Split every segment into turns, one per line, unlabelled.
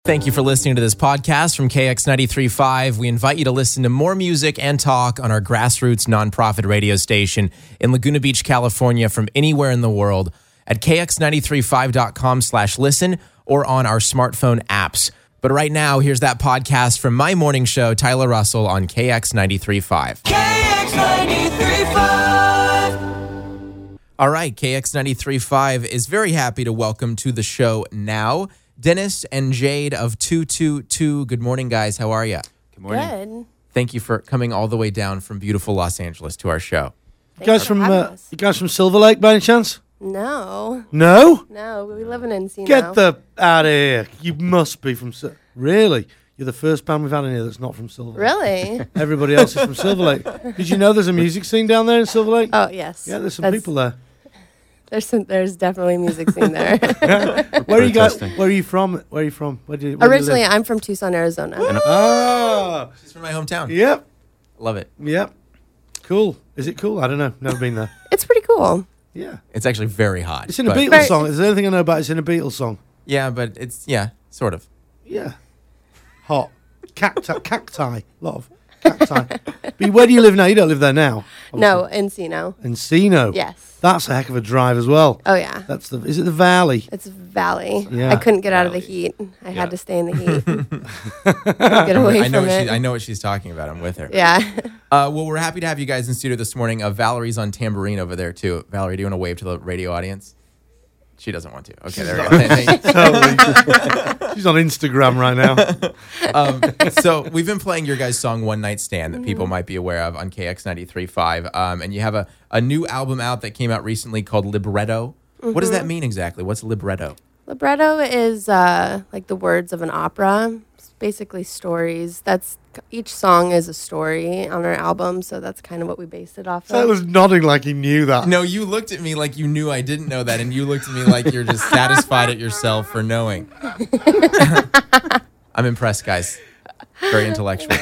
Thank you for listening to this podcast from KX93.5. We invite you to listen to more music and talk on our grassroots nonprofit radio station in Laguna Beach, California, from anywhere in the world at kx935.com/listen or on our smartphone apps. But right now, here's that podcast from my morning show, Tyler Russell, on KX93.5.
KX93.5.
All right, KX93.5 is very happy to welcome to the show now Dennis and Jade of 222. Good morning, guys. How are you?
Good morning.
Good.
Thank you for coming all the way down from beautiful Los Angeles to our show.
Thanks
You guys
for
from
having us.
you guys from Silver Lake by any chance?
No,
No?
we live in Encino.
Get the out of here. You must be from Really? You're the first band we've had in here that's not from Silver Lake.
Really?
Everybody else is from Silver Lake. Did you know there's a music scene down there in Silver Lake?
Oh yes.
Yeah, there's some people there.
There's definitely music scene there.
Where are you guys?
Protesting.
Where are you from? Where do you
Originally,
live?
I'm from Tucson, Arizona.
Ah,
She's from my hometown.
yep,
Love it.
yep. Cool. Is it cool? I don't know. Never been there.
It's pretty cool.
Yeah.
It's actually very hot.
It's in a
but-
Beatles
Very-
song. Is there anything I know about it's in a Beatles song?
Yeah, but it's, sort of.
Yeah. Hot. Cacti. Lot of cacti. But where do you live now? You don't live there now.
No, Encino.
Encino.
Yes.
That's a heck of a drive as well.
Oh yeah.
Is it the Valley?
It's Valley.
Yeah.
I couldn't get out of the
Valley.
heat. I
Yeah.
had to stay in the heat. Get away
I know
from it.
I know what she's talking about. I'm with her.
Yeah.
Well, we're happy to have you guys in studio this morning. Valorie's on tambourine over there, too. Valerie, do you want to wave to the radio audience? She doesn't want to. Okay, there we go. Thank you.
She's on Instagram right now.
So we've been playing your guys' song One Night Stand that people might be aware of on KX93.5. And you have a new album out that came out recently called Libretto. What does that mean exactly? What's libretto?
Libretto is like the words of an opera. It's basically stories. Each song is a story on our album, so that's kind of what we based it off
That
of.
was nodding like he knew that.
No, you looked at me like you knew I didn't know that, and you looked at me like you're just satisfied at yourself for knowing. I'm impressed, guys. Very intellectual.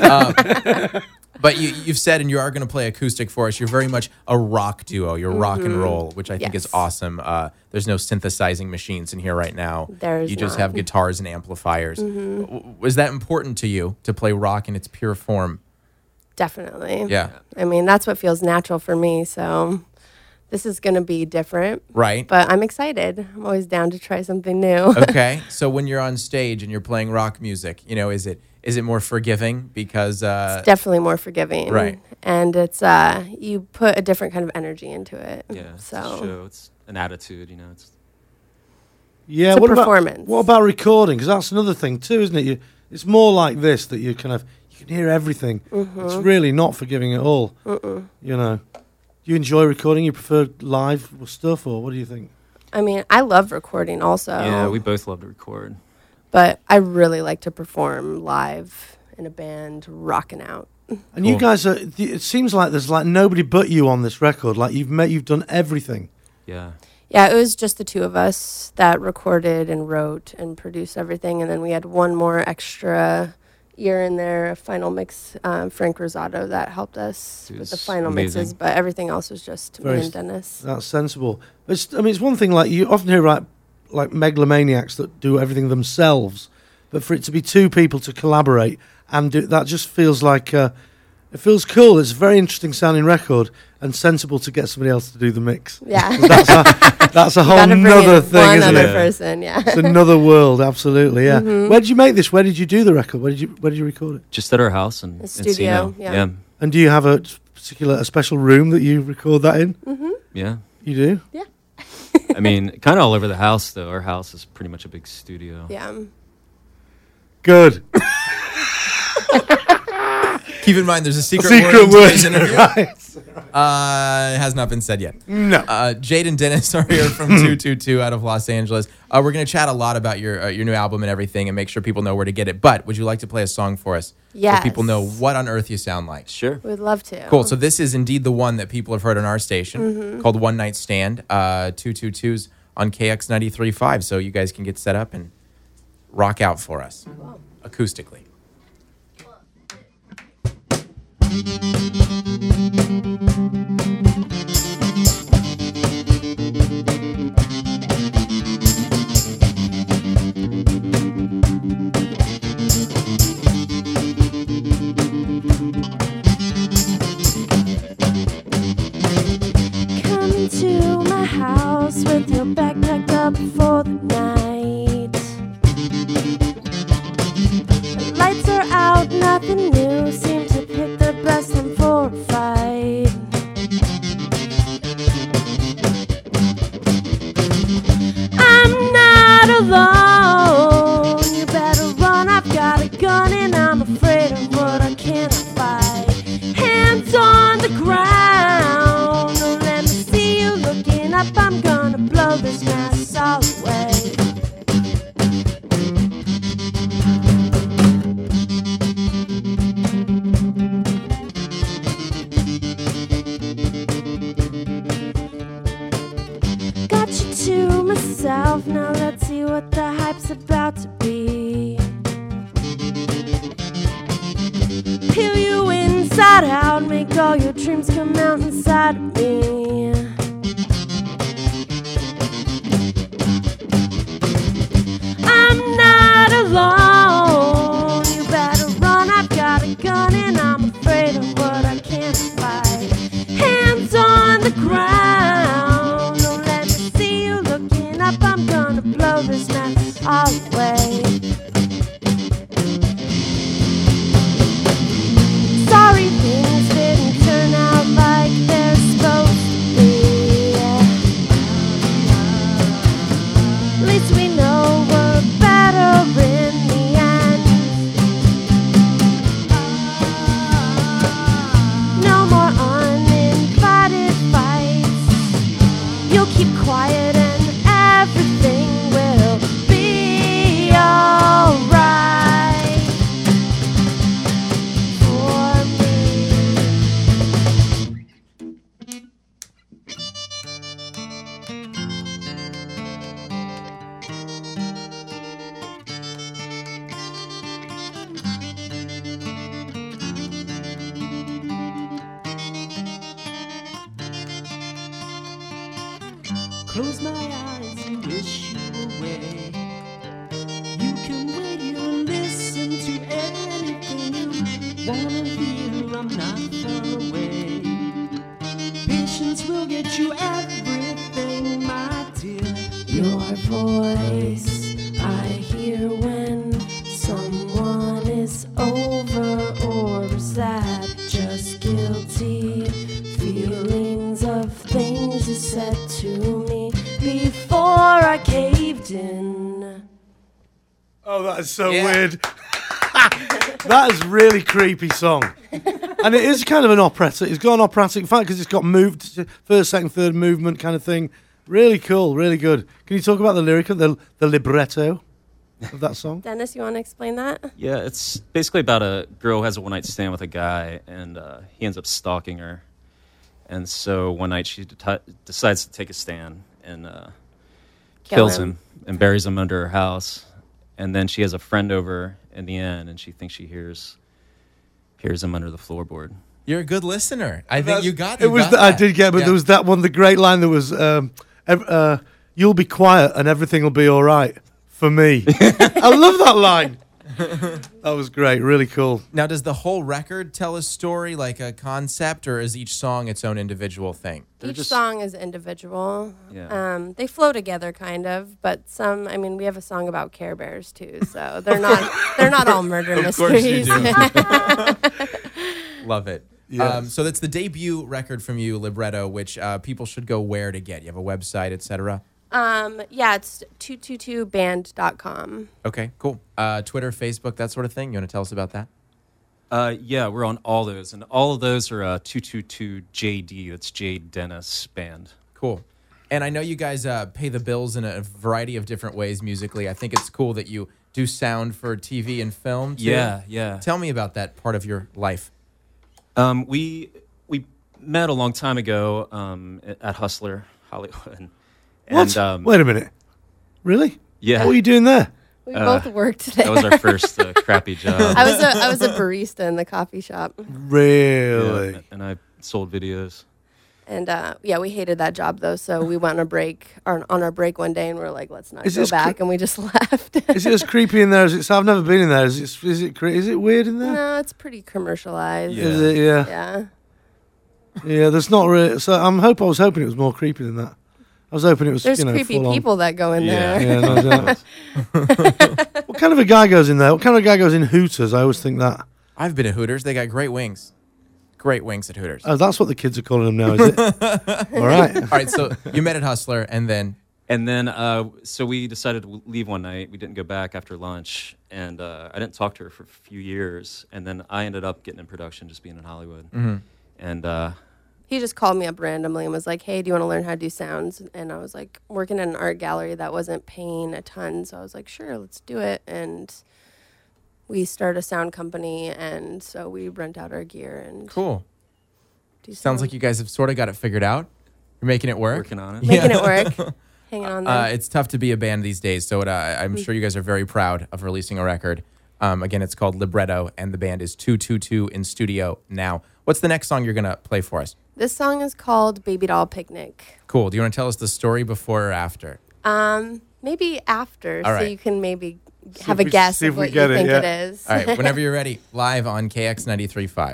But you've said, and you are going to play acoustic for us, you're very much a rock duo. You're rock and roll, which I think is
Yes.
awesome. There's no synthesizing machines in here right now.
There's
You just
not.
have guitars and amplifiers. Was that important to you to play rock in its pure form?
Definitely.
Yeah.
I mean, that's what feels natural for me. So this is going to be different,
Right?
but I'm excited. I'm always down to try something new.
Okay. So when you're on stage and you're playing rock music, is it more forgiving because
It's definitely more forgiving.
Right.
And it's, you put a different kind of energy into it.
Yeah, it's a
So
show. It's an attitude, It's
Yeah.
It's a
what
performance.
What about recording? Because that's another thing too, isn't it? It's more like this that you can hear everything. It's really not forgiving at all. Do you enjoy recording? You prefer live stuff, or what do you think?
I mean, I love recording also.
yeah, we both love to record.
But I really like to perform live in a band, rocking out.
And you
Cool.
guys are. It seems like there's like nobody but you on this record. Like you've done everything.
Yeah.
Yeah, it was just the two of us that recorded and wrote and produced everything. And then we had one more extra ear in there, a final mix, Frank Rosato, that helped us
Dude,
with the
it's
final
amazing.
mixes. But everything else was just
Very
me and Dennis.
That's sensible. It's one thing like you often hear like megalomaniacs that do everything themselves, but for it to be two people to collaborate and do that just feels like it feels cool. It's a very interesting sounding record and sensible to get somebody else to do the mix.
Yeah.
That's a whole
Gotta bring
nother
in
thing,
one
isn't
other
it?
person, yeah.
It's another world, absolutely. Yeah.
Mhm.
Where did you make this? Where did you do the record? Where did you record it?
Just at our house in
The studio,
Encino.
yeah.
And do you have a special room that you record that in?
Yeah.
You do?
I mean, kind of all over the house, though. Our house is pretty much a big studio.
Yeah.
Good.
Keep in mind, there's a secret
Secret
word.
word.
in today's interview.
Right.
It has not been said yet.
No.
Jade and Dennis are here from 222 out of Los Angeles. We're going to chat a lot about your new album and everything and make sure people know where to get it. But would you like to play a song for us?
Yes.
So people know what on earth you sound like.
Sure.
We'd love to.
Cool. So this is indeed the one that people have heard on our station called One Night Stand, 222's on KX 93.5. So you guys can get set up and rock out for us acoustically.
nothing new. Seem to pick the best time for a fight. I'm not alone. You better run. I've got a gun and I'm afraid of what I cannot fight. Hands on the ground. Don't let me see you looking up. I'm gonna blow this mess all away. Got you to myself. Now let's see what the hype's about to be. Peel you inside out, make all your dreams come out inside of me. I'm not alone. You better run. I've got a gun and I'm afraid of what I can't fight. Hands on the ground. Don't let me see you looking up. I'm gonna blow this mess all away. Sorry things didn't turn out like they're supposed to be. At least we know we're better in the end. No more uninvited fights. You'll keep quiet and everything will be alright for me.
Close my eyes and wish you away. You can wait here and listen to anything you wanna hear. I'm not far away. Patience will get you everything, my dear.
Your voice I hear when someone is over, or is that just guilty feelings of things you said to me before I caved in?
Oh, that is so
Yeah.
weird. That is really creepy song. And it is kind of an operatic. It's got an operatic fact because it's got moved, first, second, third movement kind of thing. Really cool, really good. Can you talk about the lyric, the libretto of that song?
Dennis, you want to explain that?
Yeah, it's basically about a girl who has a one-night stand with a guy, and he ends up stalking her. And so one night she decides to take a stand and kills him and buries him under her house. And then she has a friend over in the end, and she thinks she hears him under the floorboard.
You're a good listener. I think you got
it. Was
got
that. I
that.
did get, but
Yeah.
there was that one. The great line that was, "You'll be quiet and everything will be all right for me." I love that line. That was great. Really cool.
Now, does the whole record tell a story, like a concept, or is each song its own individual thing?
They're
Each
just-
song is individual.
Yeah.
They flow together, kind of, but some. I mean, we have a song about Care Bears too, so they're not all murder
Of course you
mysteries.
do. Love it.
Yes.
So that's the debut record from you, Libretto, which people should go where to get. You have a website, etc.
Yeah, it's 222band.com.
Okay, cool. Twitter, Facebook, that sort of thing. You want to tell us about that?
Yeah, we're on all those, and all of those are 222JD. That's Jade Dennis Band.
Cool. And I know you guys pay the bills in a variety of different ways musically. I think it's cool that you do sound for TV and film, too.
Yeah.
Tell me about that part of your life.
We met a long time ago at Hustler Hollywood.
What?
And,
Wait a minute. Really?
Yeah.
What were you doing there?
We both worked there.
That was our first crappy job.
I was a barista in the coffee shop,
Really?
Yeah, and I sold videos.
and we hated that job though. So we went on a break, on our break one day, and we were like, let's not
Is
go
this
back, and we just left.
Is it as creepy in there as it's? I've never been in there. Is it weird in there?
No, it's pretty commercialized.
Yeah.
Is it? Yeah.
Yeah.
Yeah. There's not really. So I was hoping it was more creepy than that. I was hoping it was.
There's creepy
full on.
people that go in there.
Yeah, no doubt. What kind of a guy goes in there? What kind of a guy goes in Hooters? I always think that.
I've been at Hooters. They got great wings. Great wings at Hooters.
Oh, that's what the kids are calling them now, is it? All right.
All right, so you met at Hustler, and then
And then, so we decided to leave one night. We didn't go back after lunch, and I didn't talk to her for a few years. And then I ended up getting in production, just being in Hollywood. And
He just called me up randomly and was like, hey, do you want to learn how to do sounds? And I was like, working in an art gallery that wasn't paying a ton. So I was like, sure, let's do it. And we started a sound company. And so we rent out our gear and
cool.
do
Sounds
sound.
like you guys have sort of got it figured out. You're making it work.
working on it.
Making it work. Hanging on there.
It's tough to be a band these days, so I'm sure you guys are very proud of releasing a record. Again, it's called Libretto, and the band is 222 in studio now. What's the next song you're going to play for us?
This song is called Baby Doll Picnic.
Cool. Do you want to tell us the story before or after?
Maybe after,
All
so
right.
you can maybe
See
have
if
a
we-
guess
see
of
if we
what you
get it,
think
yeah.
it is.
All right, whenever you're ready, live on KX 93.5.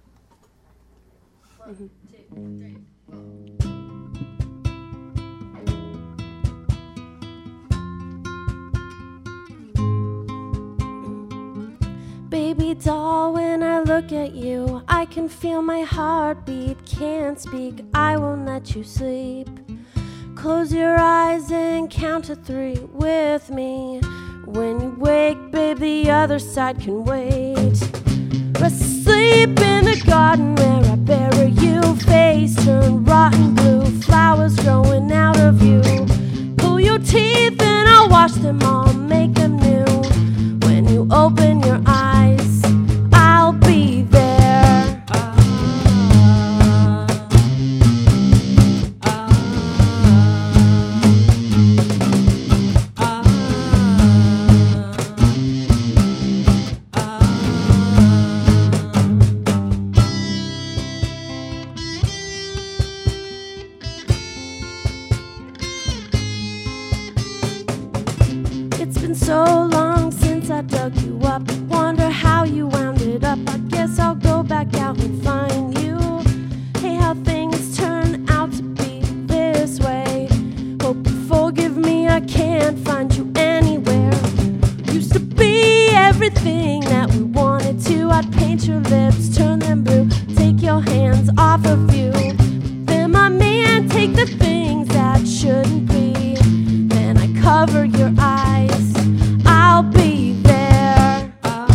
Baby doll, when I look at you, I can feel my heartbeat. Can't speak, I won't let you sleep. Close your eyes and count to 3 with me. When you wake, babe, the other side can wait. Rest asleep in the garden where I bury you. Face turn rotten blue, flowers growing out of you. Pull your teeth and I'll wash them all, make them new. When you open your eyes, I'll be there. It's been so long since I dug you up. Wonder how you wound it up. I guess I'll go back out and find you. Hey, how things turn out to be this way. Hope you forgive me, I can't find you anywhere. Used to be everything that we wanted to. I'd paint your lips, turn them blue, take your hands off of you. Then my man, take the things that shouldn't be. Then I cover your eyes, I'll be there.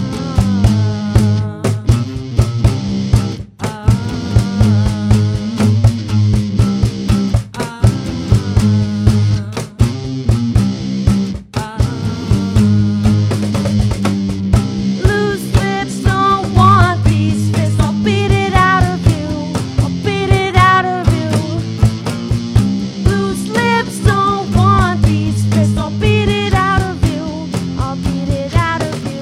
Loose lips don't want these fists. I'll beat it out of you. I'll beat it out of you. Loose lips don't want these fists. I'll beat it out of you. I'll beat it out of you.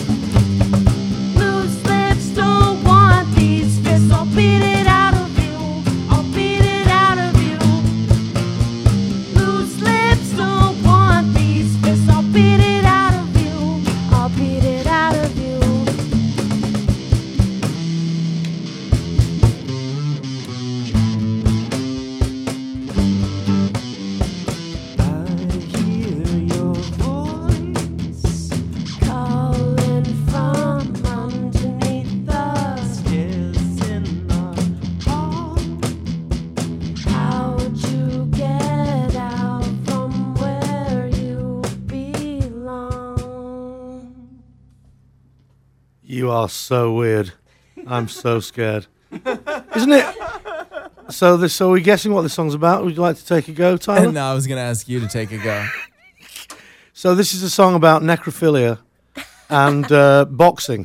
Loose lips don't want these fists. I'll beat it out of you. I'll beat it out of you. Loose lips don't want these fists. I'll beat it out of you. I'll beat it out of you.
I hear your voice,
Calling from underneath us.
yes, in our heart.
How'd you get out from where you belong?
You are so weird. I'm so scared. Isn't it? So are we guessing what this song's about? Would you like to take a go, Tyler?
No, I was going to ask you to take a go.
So this is a song about necrophilia and boxing.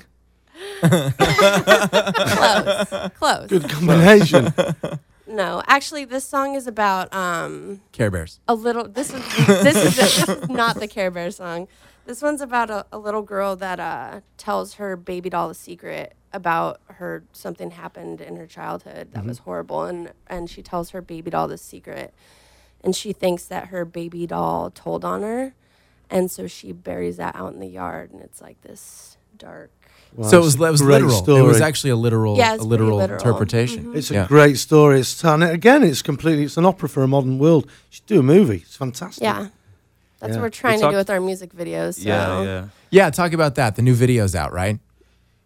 Close.
Good combination.
No, actually, this song is about
Care Bears.
a little. This is not the Care Bear song. This one's about a little girl that tells her baby doll a secret about her. Something happened in her childhood that was horrible, and she tells her baby doll this secret, and she thinks that her baby doll told on her, and so she buries that out in the yard, and it's like this dark.
Wow,
So it
it's
was
a great
literal.
story.
It was actually a literal,
Yeah, it's pretty literal.
interpretation.
It's a
Yeah.
great story. It's and again, it's an opera for a modern world. You should do a movie. It's fantastic.
Yeah, that's
Yeah.
what we're trying to
talked-
do with our music videos. So.
Yeah, yeah.
Yeah, talk about that. The new video's out, right?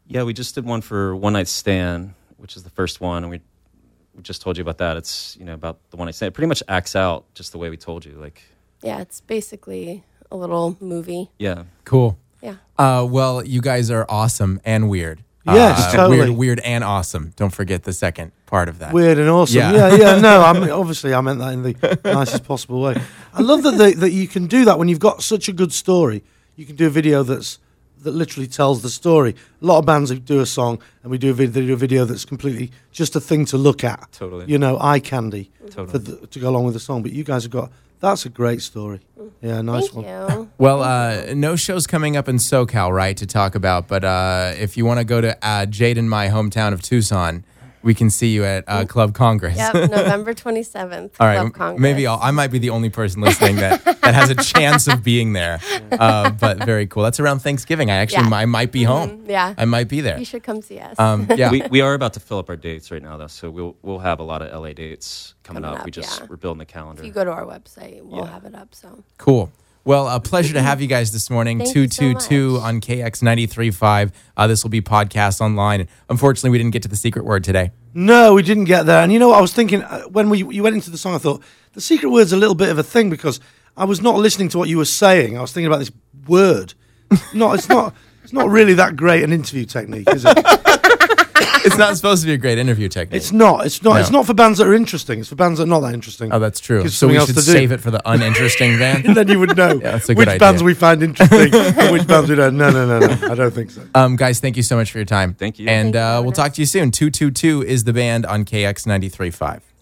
Yeah, we just did one for One Night Stand, which is the first one, and we just told you about that. It's about the one night stand. It pretty much acts out just the way we told you. Like,
Yeah, it's basically a little movie.
yeah,
Cool.
Yeah.
Well, you guys are awesome and weird.
Yes, totally.
Weird and awesome. Don't forget the second part of that.
Weird and awesome.
Yeah.
Yeah. No, obviously I meant that in the nicest possible way. I love that you can do that when you've got such a good story. You can do a video that literally tells the story. A lot of bands do a song and they do a video that's completely just a thing to look at.
Totally.
Eye candy
Totally.
to go along with the song. But you guys have got, that's a great story. Yeah, nice
Thank
one.
you.
Well, no shows coming up in SoCal, right, to talk about. But if you want to go to Jade and my hometown of Tucson, we can see you at Club Congress.
Yep, November 27th.
All right,
Club Congress.
maybe I might be the only person listening that has a chance of being there. But very cool. That's around Thanksgiving. I might be home.
Yeah.
I might be there.
You should come see us.
Yeah.
we are about to fill up our dates right now, though. So we'll have a lot of LA dates coming up. We're building the calendar.
If you go to our website, we'll
Yeah.
have it up. So
Cool. Well, a pleasure to have you guys this morning.
Thank you so
222
much.
on KX 93.5. This will be podcast online. Unfortunately, we didn't get to the secret word today.
No, we didn't get there. And you know what I was thinking when you went into the song? I thought the secret word's a little bit of a thing because I was not listening to what you were saying. I was thinking about this word. It's not really that great an interview technique, is it?
It's not supposed to be a great interview technique.
It's not. It's not.
No.
It's not for bands that are interesting. It's for bands that are not that interesting.
Oh, that's true.
Gives
So we
something
should
else to do.
save it for the uninteresting band.
And then you would know
that's a good
which
idea.
bands we find interesting and which bands we don't. No. I don't think so.
Guys, thank you so much for your time.
Thank you.
And
Thank you,
we'll talk to you soon. 222 is the band on KX 93.5.